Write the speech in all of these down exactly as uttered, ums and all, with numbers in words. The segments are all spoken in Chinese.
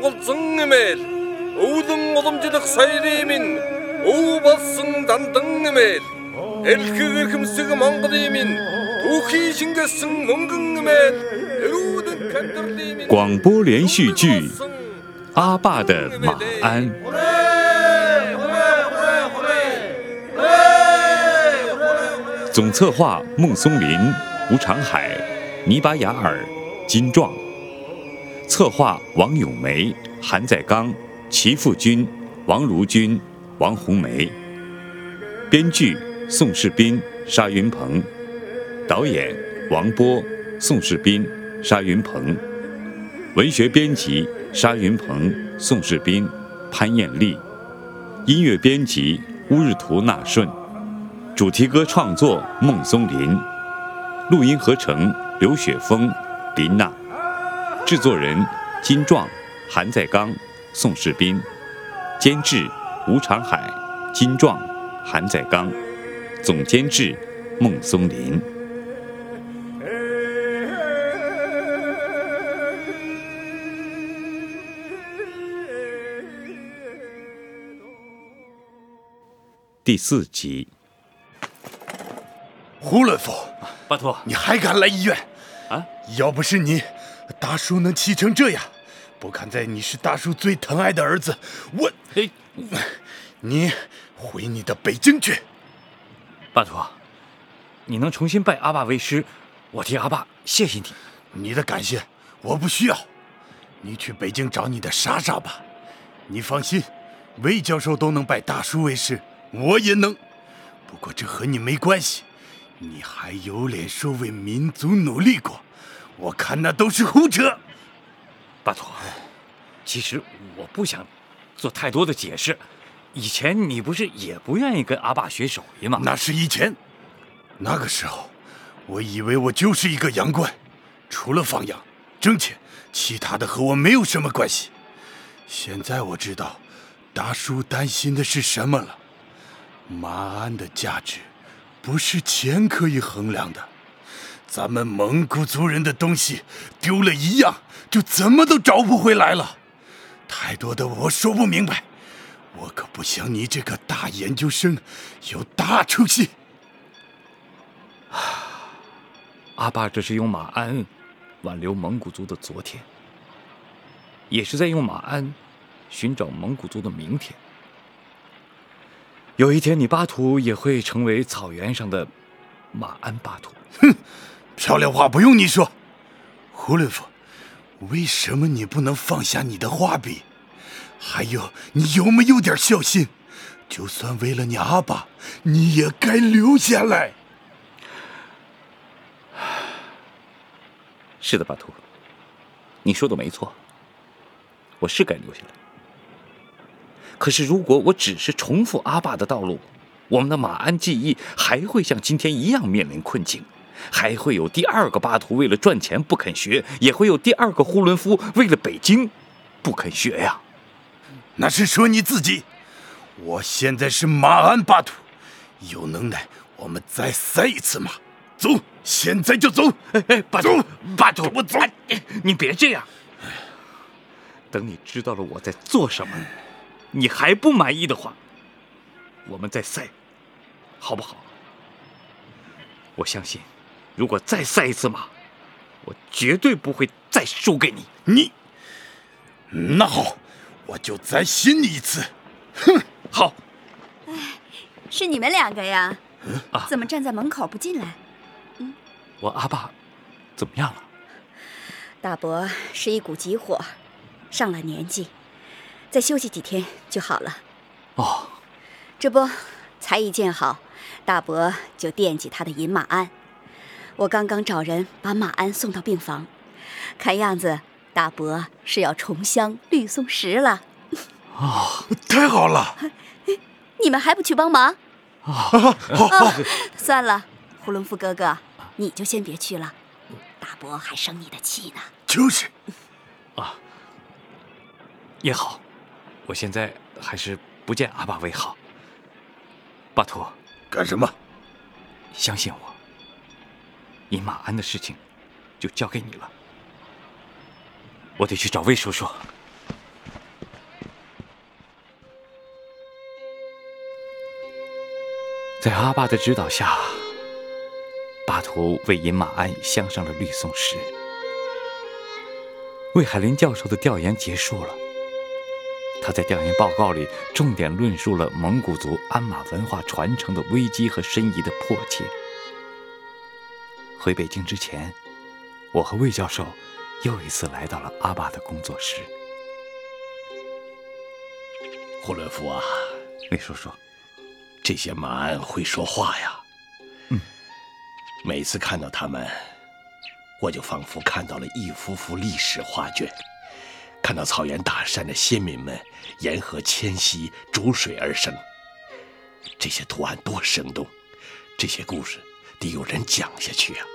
옹골증이멜 오등 오dom지득 사이리민 오바승 단등이멜 엘크금스그 망거리민 도키싱게승 멍긍이멜 에우든 칸들리민 广播连续剧《阿爸的马鞍》。总策划孟松林、吴长海、倪巴雅尔、金壮。策划王咏梅、韩在刚、齐富军、王如君、王红梅。编剧宋世斌、沙云鹏。导演王波、宋世斌、沙云鹏。文学编辑沙云鹏、宋世斌、潘艳丽。音乐编辑乌日图纳顺。主题歌创作孟松林。录音合成刘雪峰、林娜。制作人金壮、韩在刚、宋世斌。监制吴长海、金壮、韩在刚。总监制孟松林。第四集。 胡伦夫， 巴托， 你还敢来医院？ 啊！ 要不是你，大叔能气成这样，不看在你是大叔最疼爱的儿子，我…… 哎， 你回你的北京去。 巴托，你能重新拜阿爸为师，我替阿爸谢谢你。 你的感谢我不需要，你去北京找你的莎莎吧。你放心，魏教授都能拜大叔为师，我也能。不过这和你没关系。你还有脸说为民族努力过？我看那都是胡扯。 巴托，其实我不想做太多的解释。以前你不是也不愿意跟阿爸学手艺吗？ 那是以前，那个时候，我以为我就是一个洋官，除了放羊、挣钱，其他的和我没有什么关系。现在我知道，大叔担心的是什么了。马鞍的价值不是钱可以衡量的，咱们蒙古族人的东西丢了一样，就怎么都找不回来了。太多的我说不明白，我可不像你这个大研究生有大出息。 阿爸这是用马鞍挽留蒙古族的昨天，也是在用马鞍寻找蒙古族的明天。有一天，你巴图也会成为草原上的马鞍巴图。 哼，漂亮话不用你说。胡伦夫，为什么你不能放下你的画笔？还有，你有没有点孝心？就算为了你阿爸，你也该留下来。 是的，巴图，你说的没错，我是该留下来。可是，如果我只是重复阿爸的道路，我们的马鞍技艺还会像今天一样面临困境，还会有第二个巴图为了赚钱不肯学，也会有第二个呼伦夫为了北京不肯学呀。 那是说你自己。我现在是马鞍巴图，有能耐我们再赛一次马。走，现在就走。 哎哎，巴图，巴图， 我走。 哎，你别这样。等你知道了我在做什么，你还不满意的话，我们再赛，好不好？我相信，如果再赛一次马，我绝对不会再输给你。 你，那好，我就再信你一次。哼， 好。 哎，是你们两个呀？ 嗯啊， 怎么站在门口不进来？ 嗯，我阿爸怎么样了？ 大伯是一股急火，上了年纪，再休息几天就好了。 哦， 这不，才一见好，大伯就惦记他的银马鞍。我刚刚找人把马鞍送到病房，看样子大伯是要重镶绿松石了。 哦，太好了！ 你们还不去帮忙？ 啊，好，好， 算了，呼伦夫哥哥，你就先别去了，大伯还生你的气呢。 就是。 啊，也好，我现在还是不见阿爸为好。巴图， 干什么？ 相信我，银马鞍的事情就交给你了。我得去找魏叔叔。 在阿爸的指导下，巴图为饮马鞍镶上了绿松石。魏海林教授的调研结束了，他在调研报告里重点论述了蒙古族鞍马文化传承的危机和申遗的迫切。回北京之前，我和魏教授又一次来到了阿爸的工作室。 胡伦夫啊， 魏叔叔， 这些马鞍会说话呀。 嗯， 每次看到它们，我就仿佛看到了一幅幅历史画卷，看到草原大山的先民们沿河迁徙，逐水而生。这些图案多生动，这些故事得有人讲下去啊。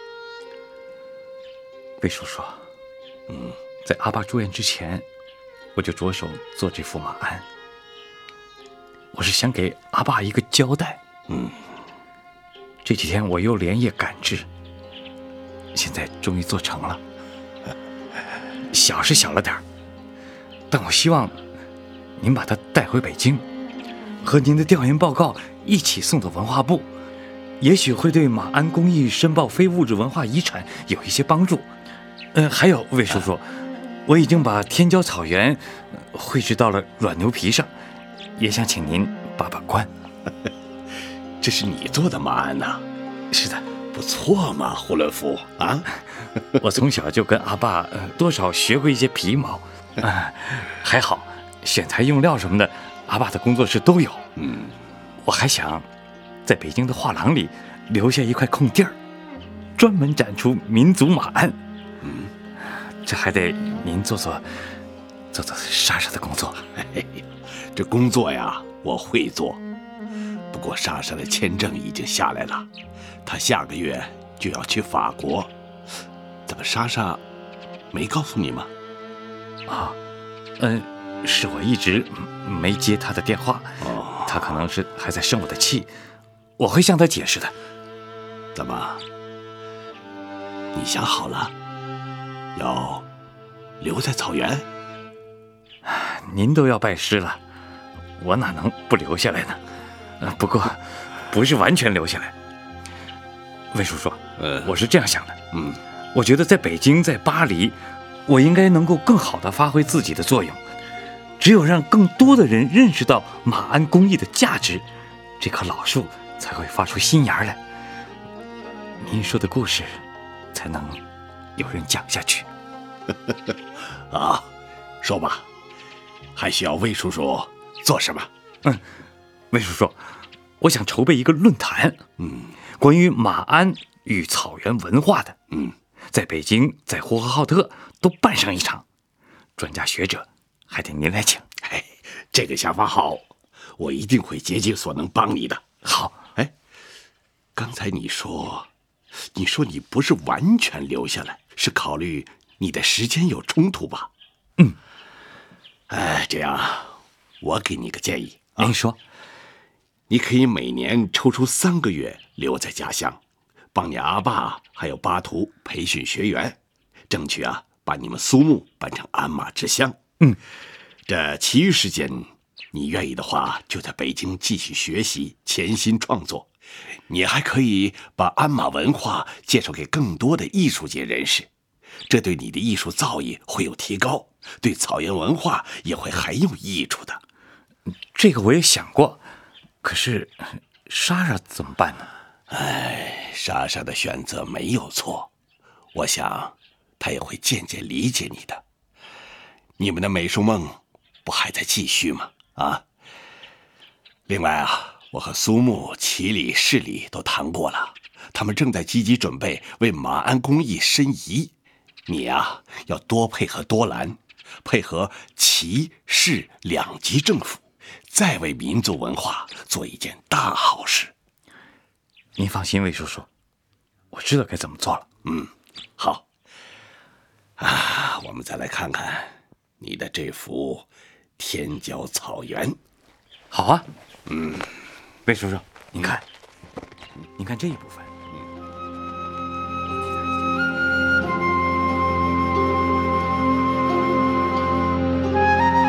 魏叔叔，嗯，在阿爸住院之前，我就着手做这副马鞍。我是想给阿爸一个交代。 嗯， 这几天我又连夜赶制，现在终于做成了。小是小了点儿，但我希望您把它带回北京，和您的调研报告一起送到文化部，也许会对马鞍工艺申报非物质文化遗产有一些帮助。呃，还有魏叔叔，我已经把天骄草原绘制到了软牛皮上，也想请您把把关。 这是你做的马鞍呐？ 是的。 不错嘛，胡伦夫啊！ 我从小就跟阿爸、呃、多少学过一些皮毛，呃、还好选材用料什么的，阿爸的工作室都有。 嗯， 我还想在北京的画廊里留下一块空地儿，专门展出民族马鞍。 嗯， 这还得您做做做做莎莎的工作。 哎呀，这工作呀，我会做。不过莎莎的签证已经下来了，她下个月就要去法国。怎么莎莎没告诉你吗？ 啊，嗯，是我一直没接她的电话。 哦， 她可能是还在生我的气，我会向她解释的。 怎么？你想好了，要留在草原？ 您都要拜师了，我哪能不留下来呢？呃，不过不是完全留下来。魏叔叔， 呃， 我是这样想的， 嗯， 我觉得在北京，在巴黎，我应该能够更好地发挥自己的作用。只有让更多的人认识到马鞍工艺的价值，这棵老树才会发出新芽来，您说的故事才能有人讲下去。 啊，说吧，还需要魏叔叔做什么？ 嗯，魏叔叔，我想筹备一个论坛， 嗯， 关于马鞍与草原文化的， 嗯， 在北京，在呼和浩特都办上一场，专家学者还得您来请。 哎，这个想法好，我一定会竭尽所能帮你的。 好， 哎，刚才你说，你说你不是完全留下来，是考虑你的时间有冲突吧？ 嗯， 哎，这样，我给你个建议。 您说， 你可以每年抽出三个月留在家乡，帮你阿爸还有巴图培训学员，争取啊把你们苏木办成鞍马之乡。 嗯， 这其余时间，你愿意的话，就在北京继续学习，潜心创作。你还可以把鞍马文化介绍给更多的艺术界人士，这对你的艺术造诣会有提高，对草原文化也会很有益处的。 这个我也想过，可是莎莎怎么办呢？ 哎，莎莎的选择没有错，我想她也会渐渐理解你的。你们的美术梦不还在继续吗？啊！另外啊，我和苏木、齐里、市里都谈过了，他们正在积极准备为马鞍工艺申遗。你呀、啊，要多配合多兰，配合齐市两级政府，再为民族文化做一件大好事。 您放心，魏叔叔，我知道该怎么做了。 嗯，好。啊，我们再来看看你的这幅天骄草原。 好啊， 嗯， 魏叔叔，您看，您看这一部分。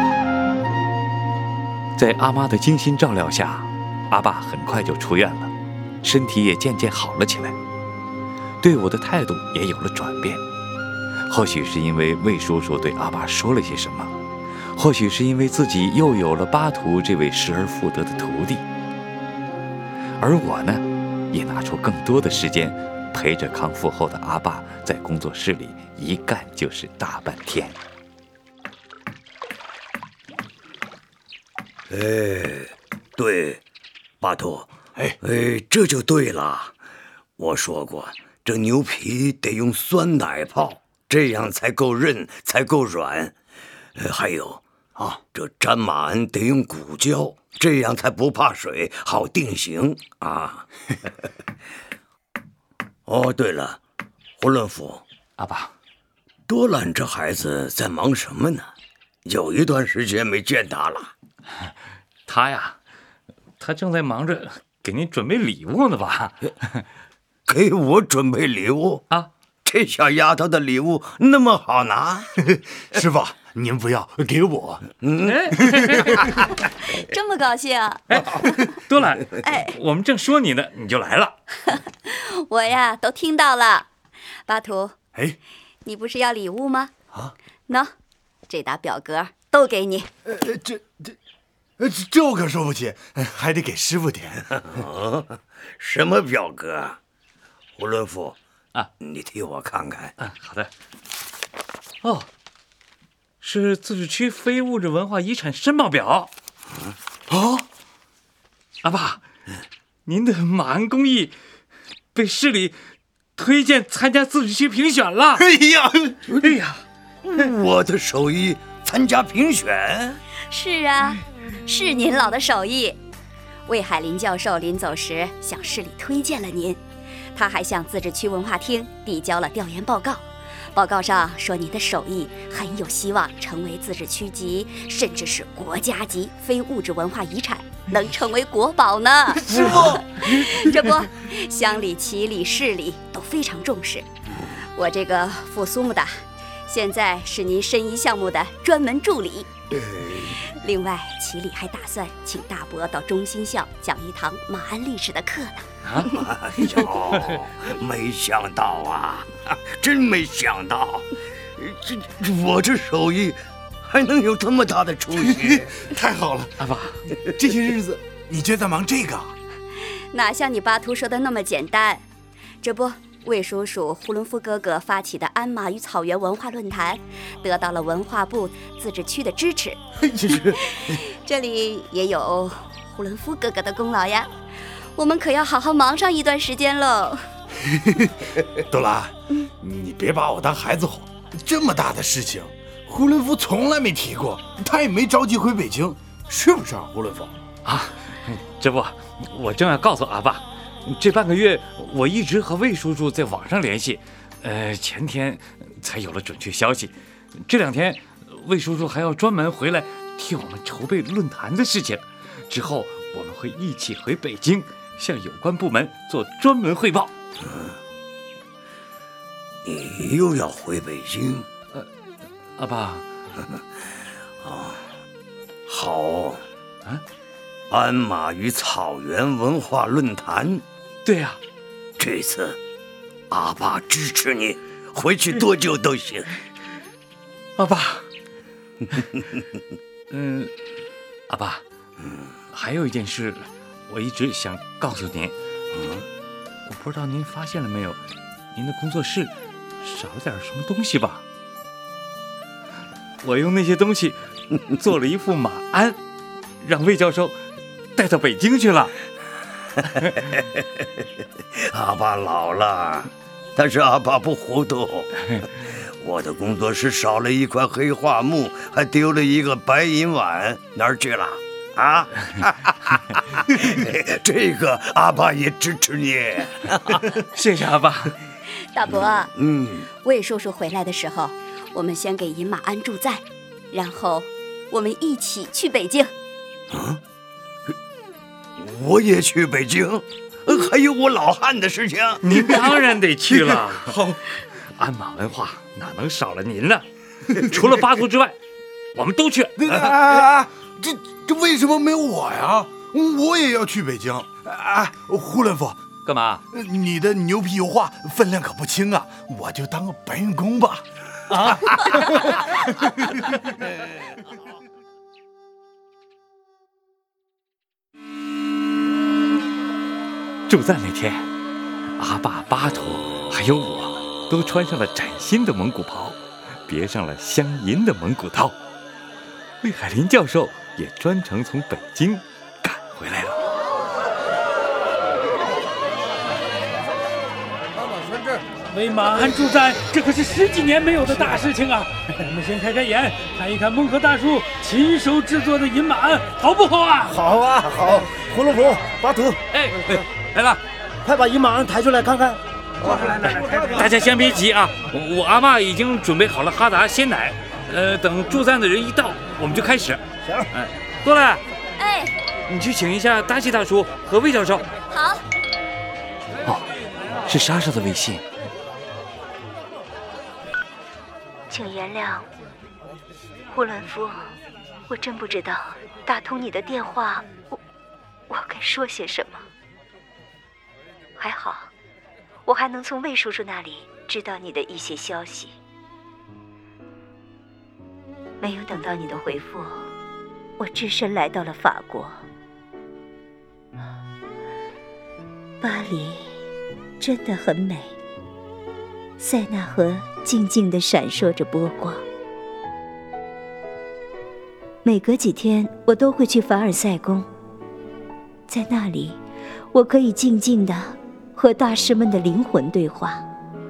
在阿妈的精心照料下，阿爸很快就出院了。 身体也渐渐好了起来，对我的态度也有了转变。或许是因为魏叔叔对阿爸说了些什么，或许是因为自己又有了巴图这位失而复得的徒弟。而我呢，也拿出更多的时间陪着康复后的阿爸在工作室里一干就是大半天。 哎，对，巴图， 哎哎，这就对了。我说过，这牛皮得用酸奶泡，这样才够韧，才够软。呃，还有啊，这粘马鞍得用骨胶，这样才不怕水，好定型啊。哦，对了，胡伦甫， 阿爸， 多兰这孩子在忙什么呢？有一段时间没见他了。 他呀，他正在忙着给您准备礼物呢吧？ 给我准备礼物啊？ 这小丫头的礼物那么好拿？ 师傅，您不要给我。 嗯， 这么高兴？ 哎，多兰， 哎， 我们正说你呢，你就来了。 我呀都听到了。巴图， 哎， 你不是要礼物吗？ 啊， 喏，这沓表格都给你。 呃，这这，呃，这我可收不起，还得给师傅点。 啊，什么表格？胡伦甫啊， 你替我看看。 嗯，好的。哦，是自治区非物质文化遗产申报表。 啊， 阿爸，您的马鞍工艺被市里推荐参加自治区评选了。 哎呀， 哎呀， 我的手艺参加评选？ 是啊，是您老的手艺。魏海林教授临走时向市里推荐了您，他还向自治区文化厅递交了调研报告。报告上说您的手艺很有希望成为自治区级，甚至是国家级非物质文化遗产，能成为国宝呢。 师傅， 这不，乡里、旗里、市里都非常重视。我这个副苏木达，现在是您申遗项目的专门助理。另外，旗里还打算请大伯到中心校讲一堂马鞍历史的课呢。 哎呦，没想到啊，真没想到，这我这手艺还能有这么大的出息。 太好了， 阿爸， 这些日子你就在忙这个啊？ 哪像你巴图说的那么简单？这不，魏叔叔、呼伦夫哥哥发起的鞍马与草原文化论坛，得到了文化部自治区的支持。这里也有呼伦夫哥哥的功劳呀。我们可要好好忙上一段时间喽。 多拉，你别把我当孩子哄。这么大的事情，呼伦夫从来没提过，他也没着急回北京，是不是啊，呼伦夫？ 啊，这不，我正要告诉阿爸，这半个月我一直和魏叔叔在网上联系，呃，前天才有了准确消息。这两天，魏叔叔还要专门回来替我们筹备论坛的事情，之后我们会一起回北京，向有关部门做专门汇报。 嗯，你又要回北京？ 呃，阿爸， 啊，好啊， 鞍马与草原文化论坛。 对呀、啊， 这次阿爸支持你，回去多久都行。 阿爸，嗯，阿爸，嗯，还有一件事，我一直想告诉您。嗯，我不知道您发现了没有，您的工作室少了点什么东西吧？我用那些东西做了一副马鞍，让魏教授带到北京去了。 阿爸老了，但是阿爸不糊涂。我的工作室少了一块黑桦木，还丢了一个白银碗，哪儿去了？啊！这个阿爸也支持你。 谢谢阿爸。 大伯， 嗯， 魏叔叔回来的时候，我们先给银马鞍祝赞，然后我们一起去北京。 啊，我也去北京，还有我老汉的事情。 您当然得去了。好，鞍马文化哪能少了您呢？除了巴图之外，我们都去。 啊，这这为什么没有我呀？我也要去北京。哎，呼伦夫， 干嘛？ 你的牛皮油画分量可不轻啊，我就当个搬运工吧。啊！ 祝赞那天，阿爸、巴图还有我都穿上了崭新的蒙古袍，别上了镶银的蒙古刀。魏海林教授也专程从北京赶回来了。 为马鞍助战，这可是十几年没有的大事情啊！我们先开开眼，看一看孟和大叔亲手制作的银马鞍，好不好啊？ 好啊，好！胡萝卜、巴图， 哎，来了， 快把银马鞍抬出来看看。 来来来， 大家先别急啊，我我阿嬷已经准备好了哈达鲜奶，呃，等助赞的人一到，我们就开始。 行， 哎，多来， 哎， 你去请一下大西大叔和魏教授。 好。 哦，是莎莎的微信。 请原谅，呼伦夫，我真不知道打通你的电话，我我该说些什么。还好，我还能从魏叔叔那里知道你的一些消息。没有等到你的回复，我只身来到了法国。巴黎真的很美，塞纳河静静地闪烁着波光。每隔几天，我都会去凡尔赛宫，在那里，我可以静静地和大师们的灵魂对话。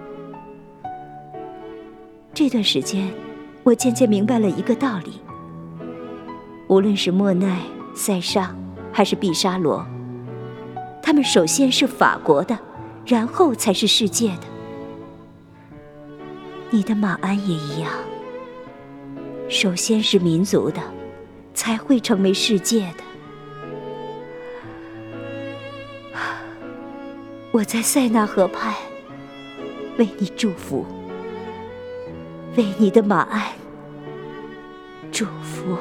这段时间，我渐渐明白了一个道理：无论是莫奈、塞尚，还是毕沙罗，他们首先是法国的，然后才是世界的。你的马鞍也一样，首先是民族的，才会成为世界的。我在塞纳河畔为你祝福，为你的马鞍祝福。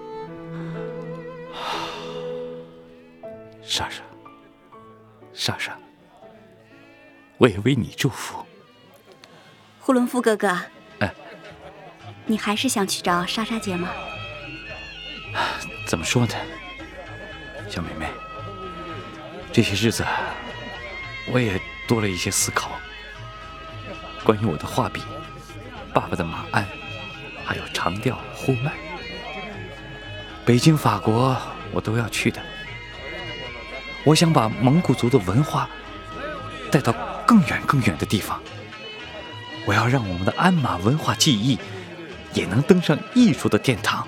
莎莎，莎莎，我也为你祝福。 呼伦夫哥哥， 哎， 你还是想去找莎莎姐吗？ 怎么说呢，小妹妹，这些日子我也多了一些思考，关于我的画笔、爸爸的马鞍，还有长调、呼麦，北京、法国我都要去的。我想把蒙古族的文化带到更远更远的地方。我要让我们的鞍马文化技艺也能登上艺术的殿堂。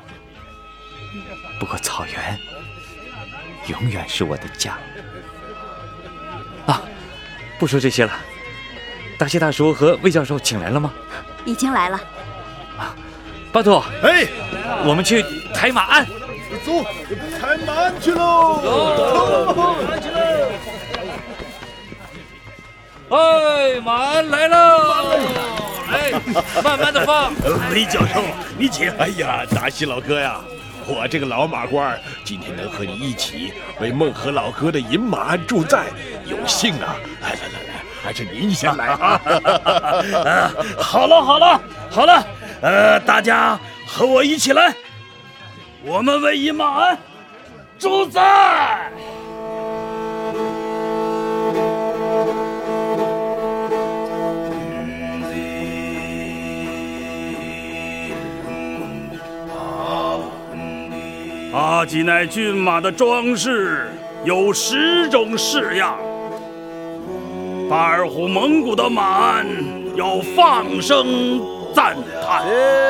不过草原永远是我的家。啊，不说这些了。大谢大叔和魏教授请来了吗？ 已经来了。 啊，巴图， 哎， 我们去抬马鞍。 走，抬马鞍去喽！走， 抬起来！ 哎，马鞍来了！哎，慢慢的放。 魏教授，你请。哎呀，达西老哥呀，我这个老马官今天能和你一起为孟和老哥的银马鞍助战，有幸啊！来来来来，还是您先来啊！ 呃，好了好了好了，呃，大家和我一起来，我们为银马鞍助战。阿基奈骏马的装饰有十种式样，巴尔虎蒙古的马鞍要放声赞叹。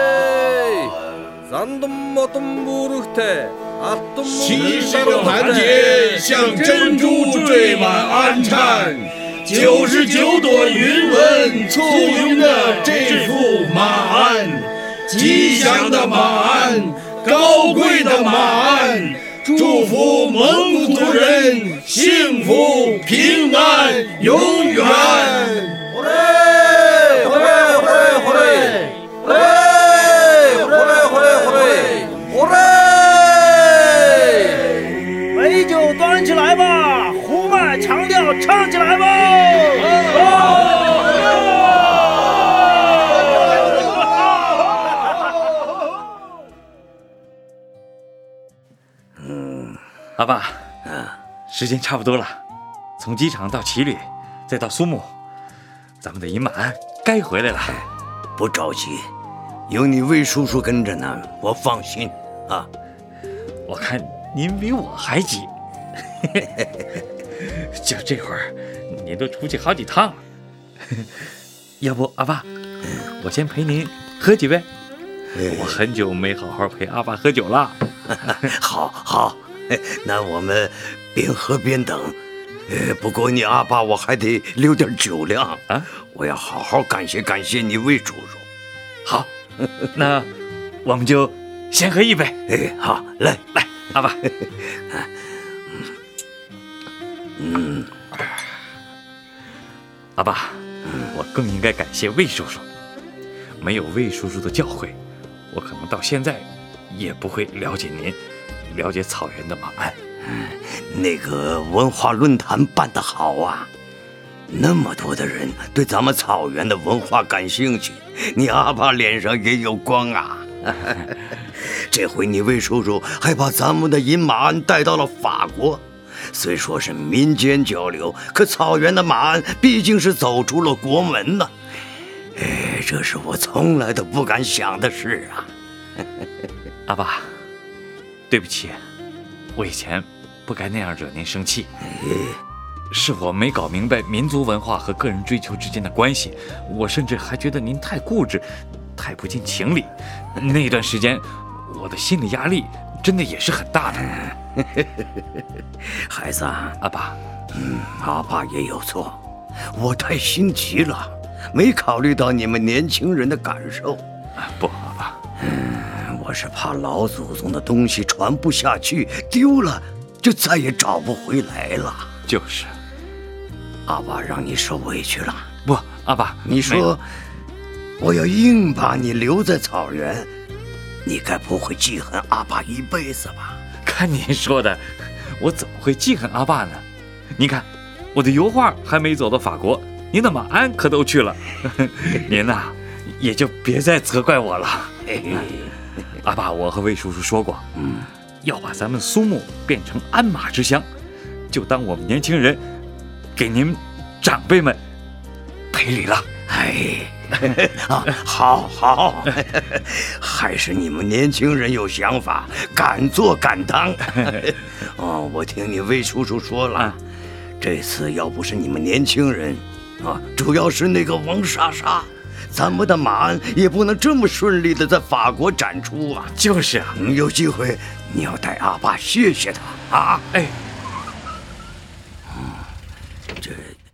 七十个盘结像珍珠缀满鞍颤，九十九朵云纹簇拥着这副马鞍，吉祥的马鞍，高贵的马鞍，祝福蒙古族人幸福平安永远。呼嘞呼嘞呼嘞呼嘞呼嘞呼嘞呼嘞呼嘞呼嘞！ 美酒端起来吧，呼麦长调唱起来吧！ 嗯，阿爸，啊，时间差不多了，从机场到骑旅，再到苏木，咱们的银马鞍该回来了。 不着急，有你魏叔叔跟着呢，我放心啊。 我看您比我还急，就这会儿，您都出去好几趟了。要不阿爸，我先陪您喝几杯？我很久没好好陪阿爸喝酒了。 好，好，那我们边喝边等。呃，不过你阿爸我还得留点酒量啊，我要好好感谢感谢你魏叔叔。 好，那我们就先喝一杯。 哎，好，来来，阿爸。 嗯， 阿爸，我更应该感谢魏叔叔。没有魏叔叔的教诲，我可能到现在也不会了解您，了解草原的马鞍。 那个文化论坛办得好啊，那么多的人对咱们草原的文化感兴趣，你阿爸脸上也有光啊。这回你魏叔叔还把咱们的银马鞍带到了法国，虽说是民间交流，可草原的马鞍毕竟是走出了国门呢。哎，这是我从来都不敢想的事啊。 阿爸，对不起，我以前不该那样惹您生气，是我没搞明白民族文化和个人追求之间的关系，我甚至还觉得您太固执，太不近情理。那段时间，我的心理压力真的也是很大的。 孩子啊， 阿爸， 嗯，阿爸也有错，我太心急了，没考虑到你们年轻人的感受。 不，阿爸， 嗯，我是怕老祖宗的东西传不下去，丢了就再也找不回来了。 就是， 阿爸让你受委屈了。 不，阿爸， 你说我要硬把你留在草原，你该不会记恨阿爸一辈子吧？ 看您说的，我怎么会记恨阿爸呢？您看，我的油画还没走到法国，您的马鞍可都去了。您呐、啊，也就别再责怪我了。阿爸，我和魏叔叔说过，嗯，要把咱们苏木变成鞍马之乡，就当我们年轻人给您长辈们赔礼了。 哎，啊，好好，还是你们年轻人有想法，敢做敢当。哦，我听你魏叔叔说了，啊、这次要不是你们年轻人，啊，主要是那个王莎莎，咱们的马鞍也不能这么顺利的在法国展出啊。 就是啊， 嗯、有机会你要带阿爸谢谢他啊。 哎， 嗯，这。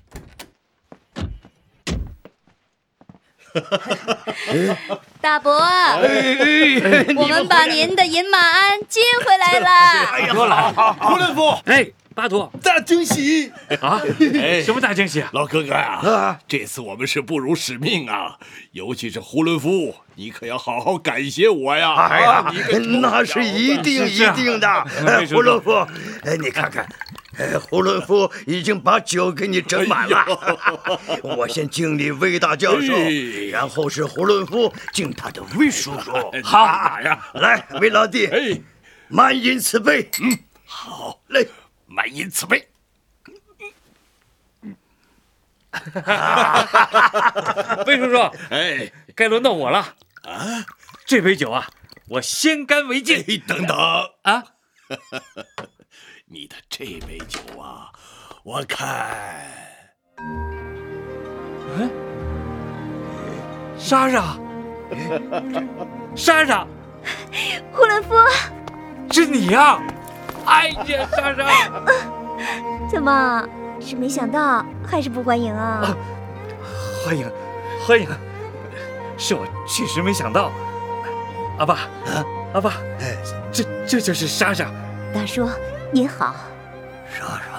大伯，我们把您的银马鞍接回来了。 哎呀，胡伦夫， 哎，巴图， 大惊喜啊！什么大惊喜啊？ 老哥哥啊，这次我们是不辱使命啊！尤其是胡伦夫，你可要好好感谢我呀！ 哎呀，那是一定一定的。胡伦夫，哎，你看看。哎，胡伦夫已经把酒给你斟满了，哎、我先敬你魏大教授，哎、然后是胡伦夫敬他的魏叔叔。 好呀， 来，魏老弟， 哎， 满饮此杯。 嗯，好， 来， 满饮此杯。 魏叔叔， 哎， 该轮到我了啊！这杯酒啊，我先干为敬。 哎、等等啊！ 你的这杯酒啊，我看， 嗯，莎莎，莎莎， 胡伦夫， 是你呀！哎呀，莎莎， 怎么是没想到，还是不欢迎啊？啊欢迎，欢迎，是我确实没想到。阿爸，啊、阿爸，这这就是莎莎。 大叔。您好， 莎莎。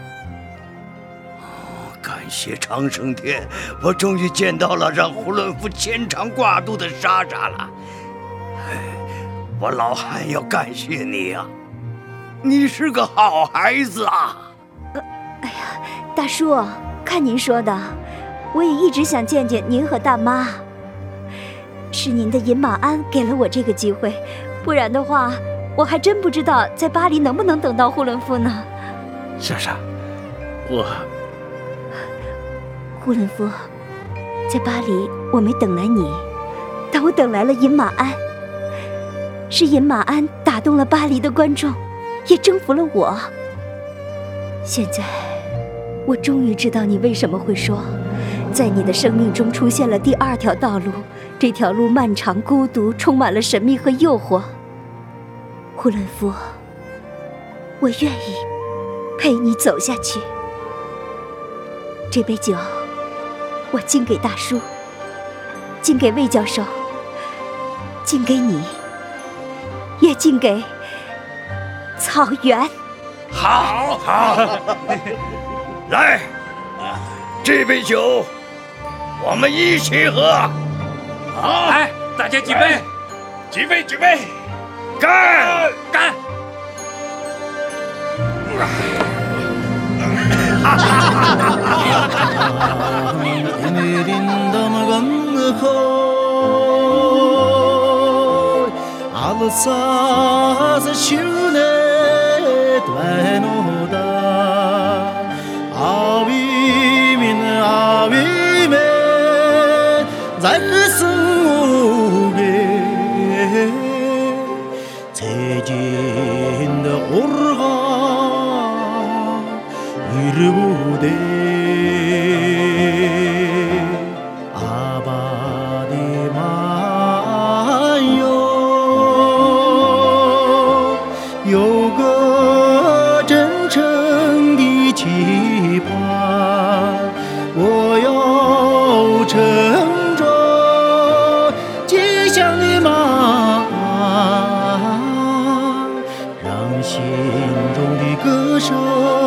哦，感谢长生天，我终于见到了让胡伦夫牵肠挂肚的莎莎了。哎，我老汉要感谢你啊，你是个好孩子啊。 呃，哎呀， 大叔，看您说的，我也一直想见见您和大妈。是您的银马鞍给了我这个机会，不然的话，我还真不知道在巴黎能不能等到呼伦夫呢。 莎莎，我…… 呼伦夫，在巴黎我没等来你，但我等来了银马鞍。是银马鞍打动了巴黎的观众，也征服了我。现在，我终于知道你为什么会说，在你的生命中出现了第二条道路，这条路漫长、孤独，充满了神秘和诱惑。呼伦夫，我愿意陪你走下去。这杯酒，我敬给大叔，敬给魏教授，敬给你，也敬给草原。 好，好，来，这杯酒我们一起喝。好， 来，大家举杯， 举杯，举杯，干， 干！ 有个真诚的期盼，我要乘着吉祥的马，让心中的歌声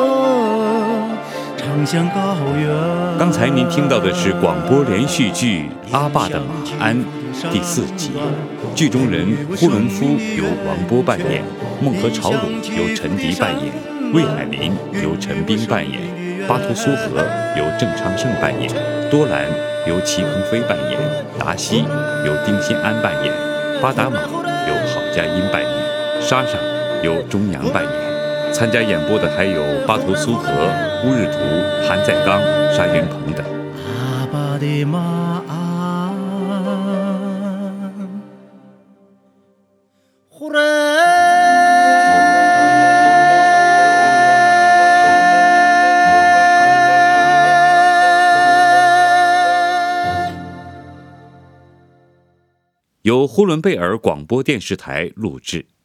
唱向高原。 刚才您听到的是广播连续剧《阿爸的马鞍》第四集，剧中人呼伦夫由王波扮演，孟和朝鲁由陈迪扮演，魏海林由陈斌扮演，巴图苏河由郑昌盛扮演，多兰由齐鹏飞扮演，达西由丁新安扮演，巴达玛由郝佳音扮演，莎莎由钟阳扮演。参加演播的还有巴图苏河、乌日图、韩在刚、沙云鹏等。 阿爸的马鞍，忽然由呼伦贝尔广播电视台录制。